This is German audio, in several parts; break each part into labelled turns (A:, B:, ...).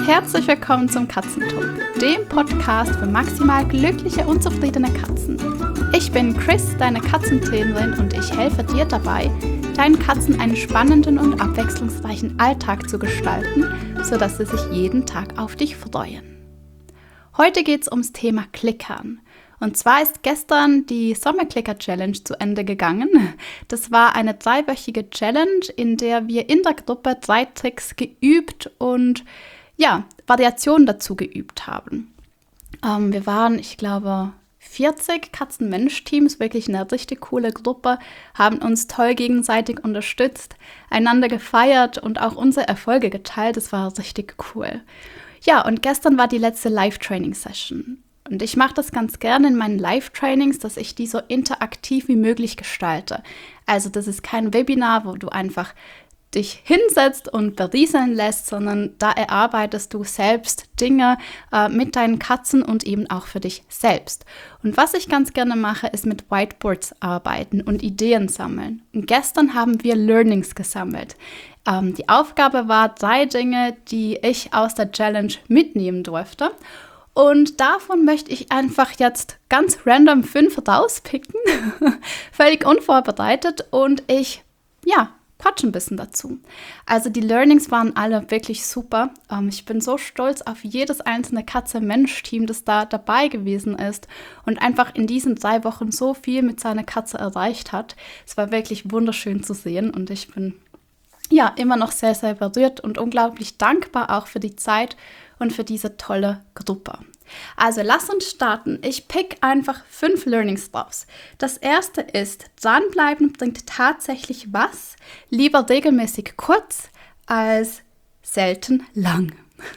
A: Herzlich willkommen zum Katzentalk, dem Podcast für maximal glückliche und zufriedene Katzen. Ich bin Chris, deine Katzentrainerin, und ich helfe dir dabei, deinen Katzen einen spannenden und abwechslungsreichen Alltag zu gestalten, sodass sie sich jeden Tag auf dich freuen. Heute geht es ums Thema Klickern. Und zwar ist gestern die Sommerklicker-Challenge zu Ende gegangen. Das war eine 3-wöchige Challenge, in der wir in der Gruppe 3 Tricks geübt und Variationen dazu geübt haben. Wir waren, ich glaube, 40 Katzen-Mensch-Teams, wirklich eine richtig coole Gruppe, haben uns toll gegenseitig unterstützt, einander gefeiert und auch unsere Erfolge geteilt. Das war richtig cool. Ja, und gestern war die letzte Live-Training-Session. Und ich mache das ganz gerne in meinen Live-Trainings, dass ich die so interaktiv wie möglich gestalte. Also das ist kein Webinar, wo du einfach dich hinsetzt und berieseln lässt, sondern da erarbeitest du selbst Dinge mit deinen Katzen und eben auch für dich selbst. Und was ich ganz gerne mache, ist mit Whiteboards arbeiten und Ideen sammeln. Und gestern haben wir Learnings gesammelt. Die Aufgabe war 3 Dinge, die ich aus der Challenge mitnehmen durfte. Und davon möchte ich einfach jetzt ganz random 5 rauspicken, völlig unvorbereitet, und ich, quatsche ein bisschen dazu. Also die Learnings waren alle wirklich super. Ich bin so stolz auf jedes einzelne Katze-Mensch-Team, das da dabei gewesen ist und einfach in diesen 3 Wochen so viel mit seiner Katze erreicht hat. Es war wirklich wunderschön zu sehen und ich bin immer noch sehr, sehr berührt und unglaublich dankbar auch für die Zeit und für diese tolle Gruppe. Also lass uns starten. Ich pick einfach 5 Learnings raus. Das erste ist, dranbleiben bringt tatsächlich was. Lieber regelmäßig kurz als selten lang.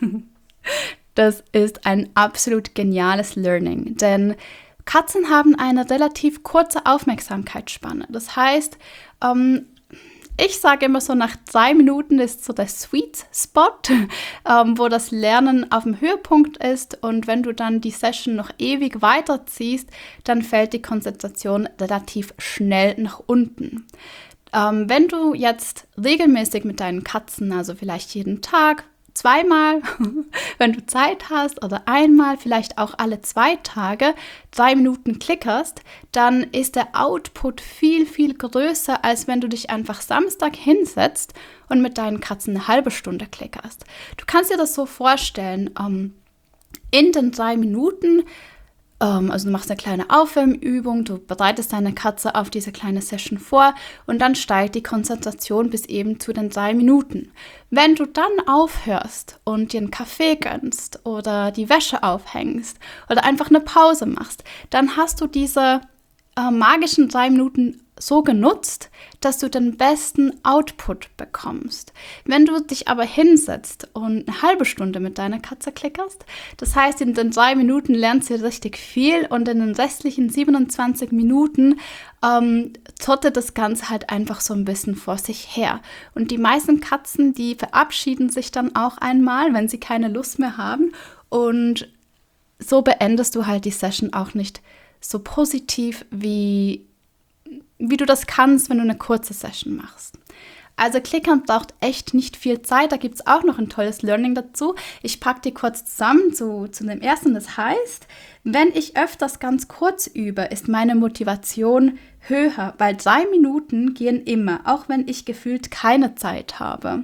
A: Das ist ein absolut geniales Learning, denn Katzen haben eine relativ kurze Aufmerksamkeitsspanne. Das heißt, ich sage immer so, nach 3 Minuten ist so der Sweet Spot, wo das Lernen auf dem Höhepunkt ist, und wenn du dann die Session noch ewig weiterziehst, dann fällt die Konzentration relativ schnell nach unten. Wenn du jetzt regelmäßig mit deinen Katzen, also vielleicht jeden Tag, 2-mal, wenn du Zeit hast, oder einmal, vielleicht auch alle 2 Tage, 3 Minuten klickerst, dann ist der Output viel, viel größer, als wenn du dich einfach Samstag hinsetzt und mit deinen Katzen eine halbe Stunde klickerst. Du kannst dir das so vorstellen, in den 3 Minuten, also du machst eine kleine Aufwärmübung, du bereitest deine Katze auf diese kleine Session vor und dann steigt die Konzentration bis eben zu den 3 Minuten. Wenn du dann aufhörst und dir einen Kaffee gönnst oder die Wäsche aufhängst oder einfach eine Pause machst, dann hast du diese magischen 3 Minuten so genutzt, dass du den besten Output bekommst. Wenn du dich aber hinsetzt und eine halbe Stunde mit deiner Katze klickerst, das heißt, in den 3 Minuten lernst du richtig viel und in den restlichen 27 Minuten trottet das Ganze halt einfach so ein bisschen vor sich her. Und die meisten Katzen, die verabschieden sich dann auch einmal, wenn sie keine Lust mehr haben, und so beendest du halt die Session auch nicht so positiv, wie du das kannst, wenn du eine kurze Session machst. Also Klickern braucht echt nicht viel Zeit. Da gibt es auch noch ein tolles Learning dazu. Ich packe die kurz zusammen zu dem ersten. Das heißt, wenn ich öfters ganz kurz übe, ist meine Motivation höher, weil 3 Minuten gehen immer, auch wenn ich gefühlt keine Zeit habe.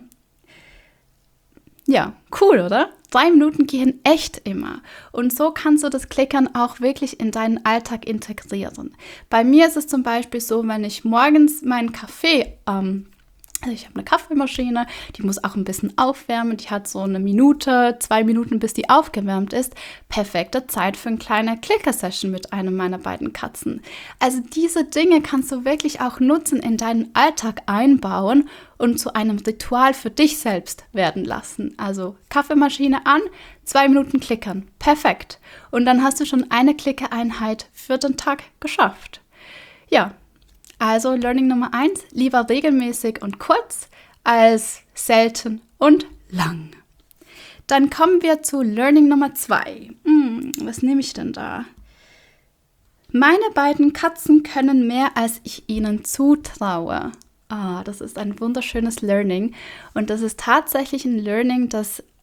A: Ja, cool, oder? 3 Minuten gehen echt immer. Und so kannst du das Klickern auch wirklich in deinen Alltag integrieren. Bei mir ist es zum Beispiel so, wenn ich morgens meinen Kaffee, ich habe eine Kaffeemaschine, die muss auch ein bisschen aufwärmen. Die hat so 1 Minute, 2 Minuten, bis die aufgewärmt ist. Perfekte Zeit für eine kleine Klicker-Session mit einem meiner beiden Katzen. Also diese Dinge kannst du wirklich auch nutzen, in deinen Alltag einbauen und zu einem Ritual für dich selbst werden lassen. Also Kaffeemaschine an, 2 Minuten klickern. Perfekt. Und dann hast du schon eine Klickereinheit für den Tag geschafft. Ja. Also Learning Nummer 1, lieber regelmäßig und kurz als selten und lang. Dann kommen wir zu Learning Nummer 2. Was nehme ich denn da? Meine beiden Katzen können mehr, als ich ihnen zutraue. Das ist ein wunderschönes Learning. Und das ist tatsächlich ein Learning, das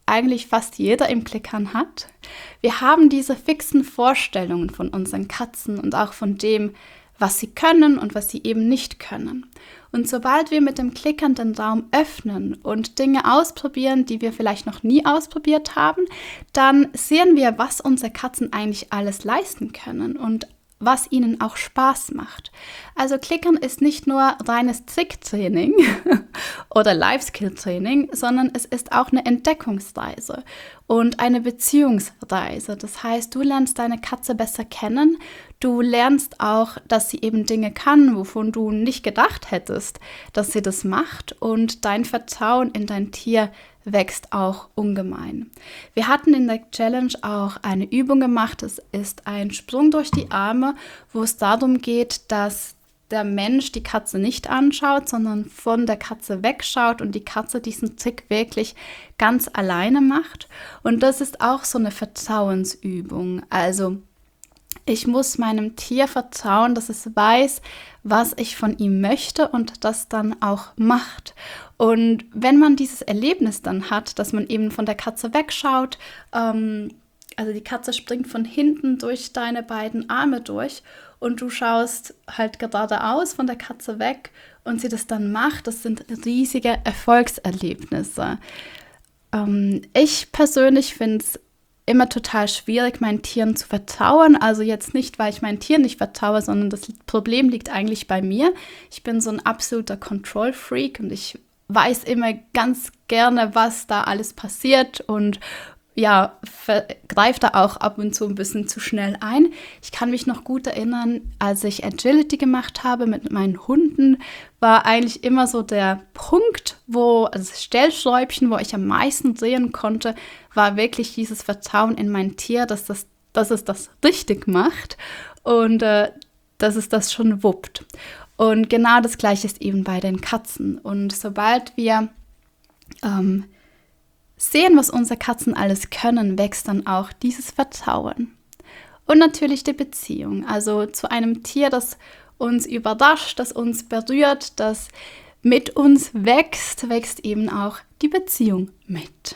A: eigentlich fast jeder im Klickern hat. Wir haben diese fixen Vorstellungen von unseren Katzen und auch von dem, was sie können und was sie eben nicht können. Und sobald wir mit dem Klickern den Raum öffnen und Dinge ausprobieren, die wir vielleicht noch nie ausprobiert haben, dann sehen wir, was unsere Katzen eigentlich alles leisten können und was ihnen auch Spaß macht. Also Klickern ist nicht nur reines Tricktraining oder Life-Skill-Training, sondern es ist auch eine Entdeckungsreise und eine Beziehungsreise. Das heißt, du lernst deine Katze besser kennen, du lernst auch, dass sie eben Dinge kann, wovon du nicht gedacht hättest, dass sie das macht, und dein Vertrauen in dein Tier wächst auch ungemein. Wir hatten in der Challenge auch eine Übung gemacht. Es ist ein Sprung durch die Arme, wo es darum geht, dass der Mensch die Katze nicht anschaut, sondern von der Katze wegschaut und die Katze diesen Trick wirklich ganz alleine macht. Und das ist auch so eine Vertrauensübung. Also ich muss meinem Tier vertrauen, dass es weiß, was ich von ihm möchte und das dann auch macht. Und wenn man dieses Erlebnis dann hat, dass man eben von der Katze wegschaut, also die Katze springt von hinten durch deine beiden Arme durch und du schaust halt geradeaus von der Katze weg und sie das dann macht, das sind riesige Erfolgserlebnisse. Ich persönlich finde es immer total schwierig, meinen Tieren zu vertrauen. Also jetzt nicht, weil ich meinen Tieren nicht vertraue, sondern das Problem liegt eigentlich bei mir. Ich bin so ein absoluter Control-Freak und ich weiß immer ganz gerne, was da alles passiert und ja, greife da auch ab und zu ein bisschen zu schnell ein. Ich kann mich noch gut erinnern, als ich Agility gemacht habe mit meinen Hunden, war eigentlich immer so der Punkt, also das Stellschräubchen, wo ich am meisten sehen konnte, war wirklich dieses Vertrauen in mein Tier, dass es das richtig macht und dass es das schon wuppt. Und genau das Gleiche ist eben bei den Katzen. Und sobald wir sehen, was unsere Katzen alles können, wächst dann auch dieses Vertrauen. Und natürlich die Beziehung, also zu einem Tier, das uns überrascht, das uns berührt, das mit uns wächst eben auch die Beziehung mit.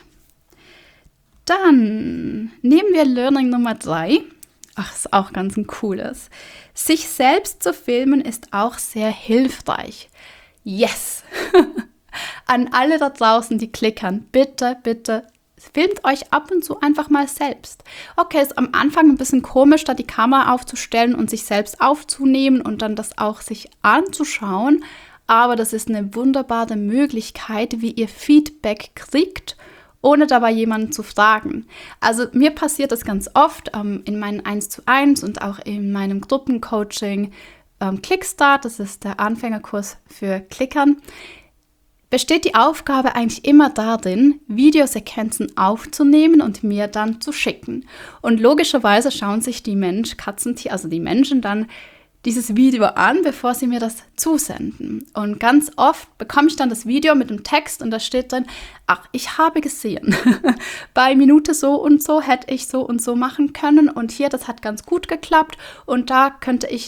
A: Dann nehmen wir Learning Nummer 3. Ist auch ganz ein cooles. Sich selbst zu filmen ist auch sehr hilfreich. Yes! An alle da draußen, die klickern, bitte, bitte, filmt euch ab und zu einfach mal selbst. Okay, ist am Anfang ein bisschen komisch, da die Kamera aufzustellen und sich selbst aufzunehmen und dann das auch sich anzuschauen, aber das ist eine wunderbare Möglichkeit, wie ihr Feedback kriegt, ohne dabei jemanden zu fragen. Also mir passiert das ganz oft in meinen 1:1 und auch in meinem Gruppencoaching Clickstart, das ist der Anfängerkurs für Klickern, besteht die Aufgabe eigentlich immer darin, Videosequenzen aufzunehmen und mir dann zu schicken. Und logischerweise schauen sich die Menschen dann dieses Video an, bevor sie mir das zusenden. Und ganz oft bekomme ich dann das Video mit dem Text und da steht drin, ich habe gesehen, bei Minute so und so hätte ich so und so machen können und hier, das hat ganz gut geklappt und da könnte ich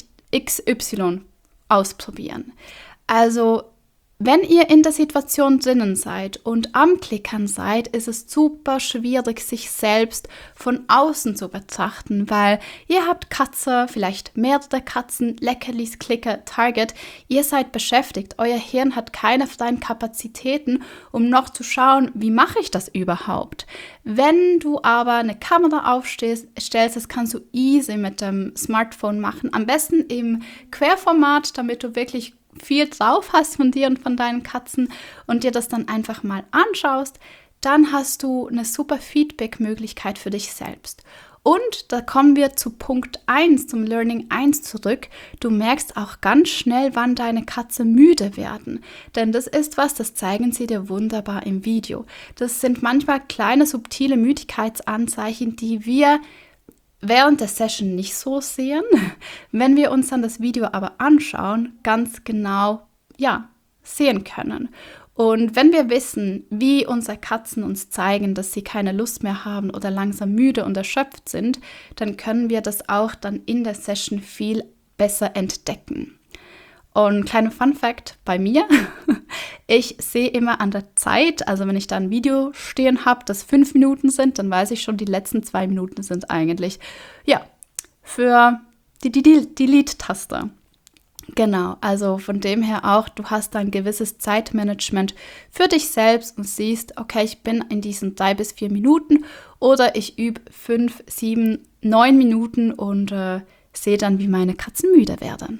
A: XY ausprobieren. Also wenn ihr in der Situation drinnen seid und am Klickern seid, ist es super schwierig, sich selbst von außen zu betrachten, weil ihr habt Katze, vielleicht mehrere Katzen, Leckerlis, Klicker, Target. Ihr seid beschäftigt. Euer Hirn hat keine freien Kapazitäten, um noch zu schauen, wie mache ich das überhaupt. Wenn du aber eine Kamera aufstellst, das kannst du easy mit dem Smartphone machen. Am besten im Querformat, damit du wirklich viel drauf hast von dir und von deinen Katzen und dir das dann einfach mal anschaust, dann hast du eine super Feedback-Möglichkeit für dich selbst. Und da kommen wir zu Punkt 1, zum Learning 1 zurück. Du merkst auch ganz schnell, wann deine Katze müde werden. Denn das ist das zeigen sie dir wunderbar im Video. Das sind manchmal kleine, subtile Müdigkeitsanzeichen, die wir während der Session nicht so sehen, wenn wir uns dann das Video aber anschauen, ganz genau, sehen können. Und wenn wir wissen, wie unsere Katzen uns zeigen, dass sie keine Lust mehr haben oder langsam müde und erschöpft sind, dann können wir das auch dann in der Session viel besser entdecken. Und kleiner Fun Fact bei mir, ich sehe immer an der Zeit, also wenn ich da ein Video stehen habe, das 5 Minuten sind, dann weiß ich schon, die letzten 2 Minuten sind eigentlich, für die Delete-Taste. Genau, also von dem her auch, du hast ein gewisses Zeitmanagement für dich selbst und siehst, okay, ich bin in diesen 3 bis 4 Minuten oder ich übe 5, 7, 9 Minuten und sehe dann, wie meine Katzen müde werden.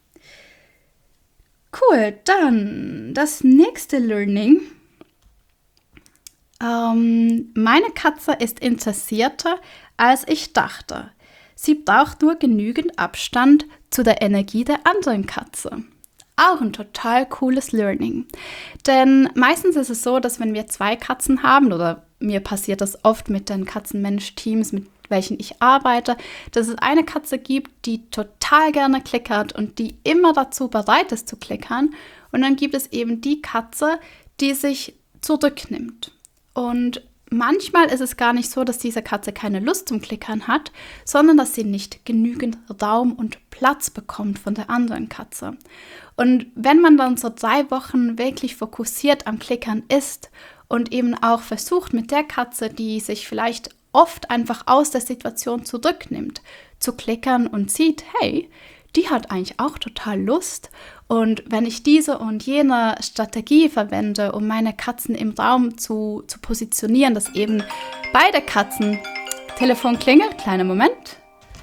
A: Cool, dann das nächste Learning. Meine Katze ist interessierter, als ich dachte. Sie braucht nur genügend Abstand zu der Energie der anderen Katze. Auch ein total cooles Learning. Denn meistens ist es so, dass wenn wir 2 Katzen haben, oder mir passiert das oft mit den Katzen-Mensch-Teams, mit welchen ich arbeite, dass es eine Katze gibt, die total gerne klickert und die immer dazu bereit ist zu klickern. Und dann gibt es eben die Katze, die sich zurücknimmt. Und manchmal ist es gar nicht so, dass diese Katze keine Lust zum Klickern hat, sondern dass sie nicht genügend Raum und Platz bekommt von der anderen Katze. Und wenn man dann so 3 Wochen wirklich fokussiert am Klickern ist und eben auch versucht mit der Katze, die sich vielleicht oft einfach aus der Situation zurücknimmt, zu klickern und sieht, hey, die hat eigentlich auch total Lust. Und wenn ich diese und jene Strategie verwende, um meine Katzen im Raum zu positionieren, dass eben beide Katzen, Telefon klingelt, kleiner Moment.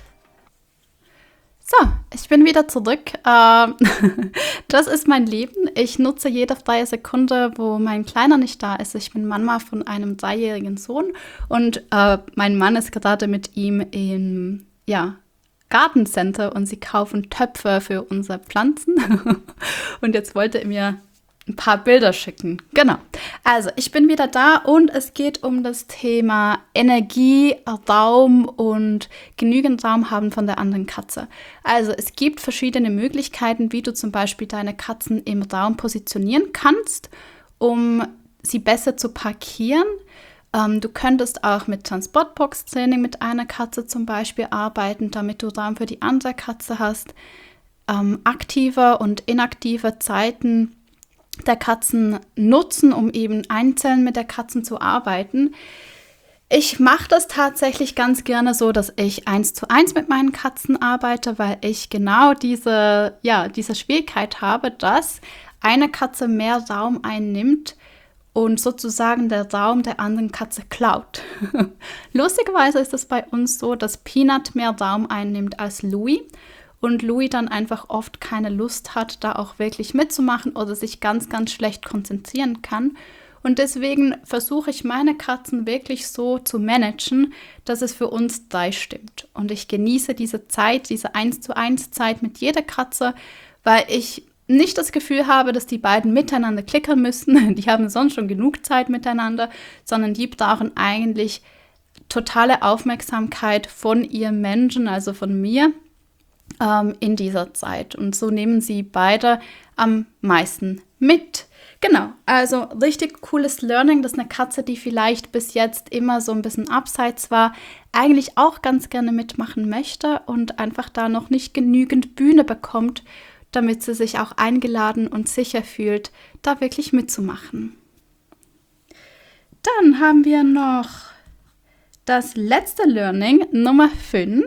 A: So, ich bin wieder zurück. Das ist mein Leben. Ich nutze jede freie Sekunde, wo mein Kleiner nicht da ist. Ich bin Mama von einem 3-jährigen Sohn und mein Mann ist gerade mit ihm im Gartencenter und sie kaufen Töpfe für unsere Pflanzen. Und jetzt wollte er mir ein paar Bilder schicken. Genau. Also, ich bin wieder da und es geht um das Thema Energie, Raum und genügend Raum haben von der anderen Katze. Also, es gibt verschiedene Möglichkeiten, wie du zum Beispiel deine Katzen im Raum positionieren kannst, um sie besser zu parkieren. Du könntest auch mit Transportbox-Training mit einer Katze zum Beispiel arbeiten, damit du Raum für die andere Katze hast. Aktive und inaktive Zeiten der Katzen nutzen, um eben einzeln mit der Katzen zu arbeiten. Ich mache das tatsächlich ganz gerne so, dass ich 1:1 mit meinen Katzen arbeite, weil ich genau diese Schwierigkeit habe, dass eine Katze mehr Raum einnimmt und sozusagen der Raum der anderen Katze klaut. Lustigerweise ist es bei uns so, dass Peanut mehr Raum einnimmt als Louis und Louis dann einfach oft keine Lust hat, da auch wirklich mitzumachen oder sich ganz, ganz schlecht konzentrieren kann. Und deswegen versuche ich meine Katzen wirklich so zu managen, dass es für uns 3 stimmt. Und ich genieße diese Zeit, diese 1:1 Zeit mit jeder Katze, weil ich nicht das Gefühl habe, dass die beiden miteinander klickern müssen. Die haben sonst schon genug Zeit miteinander, sondern die brauchen eigentlich totale Aufmerksamkeit von ihrem Menschen, also von mir, in dieser Zeit. Und so nehmen sie beide am meisten mit. Genau, also richtig cooles Learning, dass eine Katze, die vielleicht bis jetzt immer so ein bisschen abseits war, eigentlich auch ganz gerne mitmachen möchte und einfach da noch nicht genügend Bühne bekommt, damit sie sich auch eingeladen und sicher fühlt, da wirklich mitzumachen. Dann haben wir noch das letzte Learning, Nummer 5.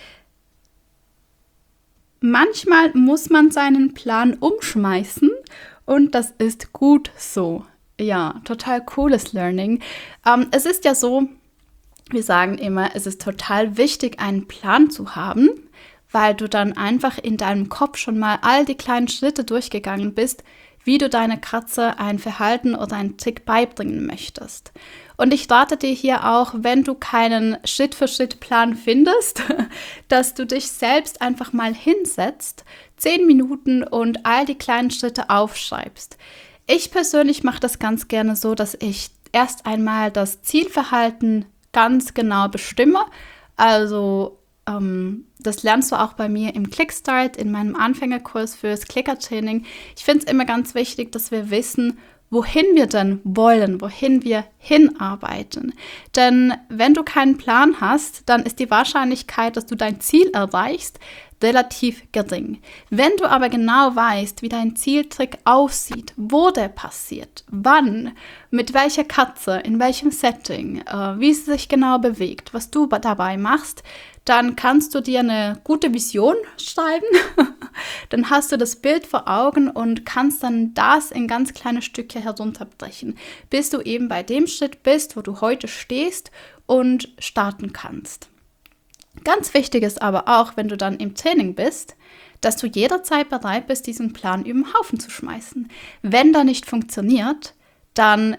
A: Manchmal muss man seinen Plan umschmeißen und das ist gut so. Ja, total cooles Learning. Es ist ja so, wir sagen immer, es ist total wichtig, einen Plan zu haben, weil du dann einfach in deinem Kopf schon mal all die kleinen Schritte durchgegangen bist, wie du deiner Katze ein Verhalten oder einen Trick beibringen möchtest. Und ich rate dir hier auch, wenn du keinen Schritt-für-Schritt-Plan findest, dass du dich selbst einfach mal hinsetzt, 10 Minuten und all die kleinen Schritte aufschreibst. Ich persönlich mache das ganz gerne so, dass ich erst einmal das Zielverhalten ganz genau bestimme. Also das lernst du auch bei mir im Clickstart, in meinem Anfängerkurs fürs Klickertraining. Ich finde es immer ganz wichtig, dass wir wissen, wohin wir denn wollen, wohin wir hinarbeiten. Denn wenn du keinen Plan hast, dann ist die Wahrscheinlichkeit, dass du dein Ziel erreichst, relativ gering. Wenn du aber genau weißt, wie dein Zieltrick aussieht, wo der passiert, wann, mit welcher Katze, in welchem Setting, wie sie sich genau bewegt, was du dabei machst, dann kannst du dir eine gute Vision schreiben. Dann hast du das Bild vor Augen und kannst dann das in ganz kleine Stückchen herunterbrechen, bis du eben bei dem Schritt bist, wo du heute stehst und starten kannst. Ganz wichtig ist aber auch, wenn du dann im Training bist, dass du jederzeit bereit bist, diesen Plan über den Haufen zu schmeißen. Wenn der nicht funktioniert, dann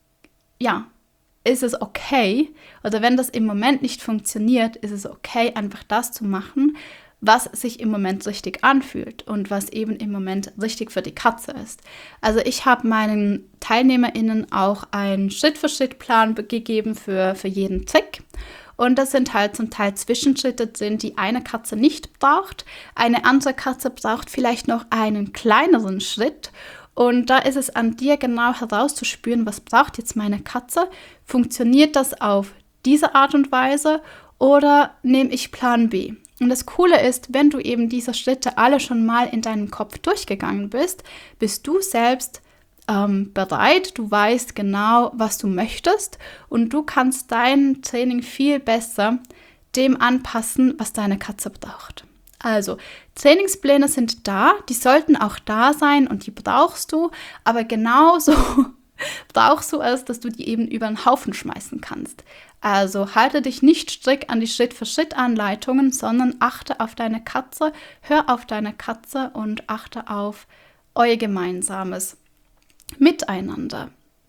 A: ist es okay, oder wenn das im Moment nicht funktioniert, ist es okay, einfach das zu machen, was sich im Moment richtig anfühlt und was eben im Moment richtig für die Katze ist. Also ich habe meinen TeilnehmerInnen auch einen Schritt-für-Schritt-Plan gegeben für jeden Trick. Und das sind halt zum Teil Zwischenschritte, die eine Katze nicht braucht. Eine andere Katze braucht vielleicht noch einen kleineren Schritt. Und da ist es an dir genau herauszuspüren, was braucht jetzt meine Katze? Funktioniert das auf diese Art und Weise oder nehme ich Plan B? Und das Coole ist, wenn du eben diese Schritte alle schon mal in deinem Kopf durchgegangen bist, bist du selbst bereit, du weißt genau, was du möchtest und du kannst dein Training viel besser dem anpassen, was deine Katze braucht. Also, Trainingspläne sind da, die sollten auch da sein und die brauchst du, aber genauso brauchst du es, dass du die eben über den Haufen schmeißen kannst. Also halte dich nicht strikt an die Schritt-für-Schritt-Anleitungen, sondern achte auf deine Katze, hör auf deine Katze und achte auf euer gemeinsames Miteinander.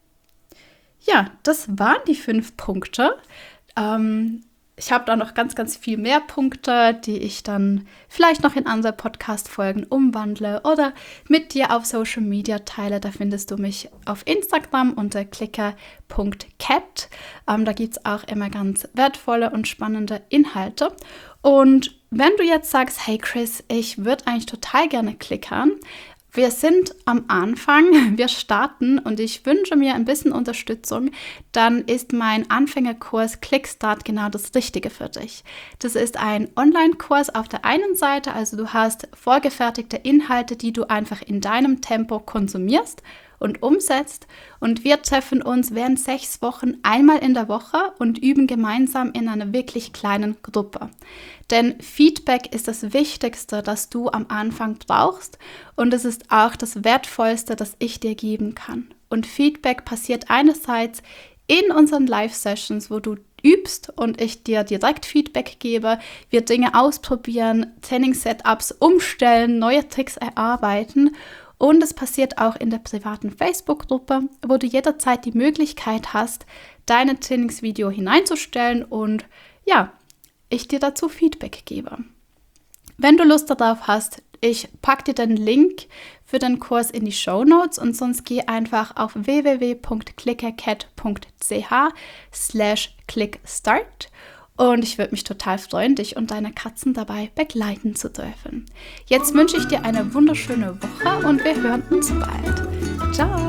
A: Ja, das waren die 5 Punkte. Ich habe da noch ganz, ganz viel mehr Punkte, die ich dann vielleicht noch in andere Podcast-Folgen umwandle oder mit dir auf Social Media teile. Da findest du mich auf Instagram unter clicker.cat. Da gibt es auch immer ganz wertvolle und spannende Inhalte. Und wenn du jetzt sagst, hey Chris, ich würde eigentlich total gerne klickern, wir sind am Anfang, wir starten und ich wünsche mir ein bisschen Unterstützung, dann ist mein Anfängerkurs Clickstart genau das Richtige für dich. Das ist ein Online-Kurs auf der einen Seite, also du hast vorgefertigte Inhalte, die du einfach in deinem Tempo konsumierst und umsetzt und wir treffen uns während 6 Wochen einmal in der Woche und üben gemeinsam in einer wirklich kleinen Gruppe. Denn Feedback ist das Wichtigste, das du am Anfang brauchst und es ist auch das Wertvollste, das ich dir geben kann. Und Feedback passiert einerseits in unseren Live-Sessions, wo du übst und ich dir direkt Feedback gebe, wir Dinge ausprobieren, Training-Setups umstellen, neue Tricks erarbeiten. Und es passiert auch in der privaten Facebook-Gruppe, wo du jederzeit die Möglichkeit hast, deine Trainingsvideo hineinzustellen und ich dir dazu Feedback gebe. Wenn du Lust darauf hast, ich packe dir den Link für den Kurs in die Shownotes und sonst geh einfach auf www.clickercat.ch/clickstart und ich würde mich total freuen, dich und deine Katzen dabei begleiten zu dürfen. Jetzt wünsche ich dir eine wunderschöne Woche und wir hören uns bald. Ciao!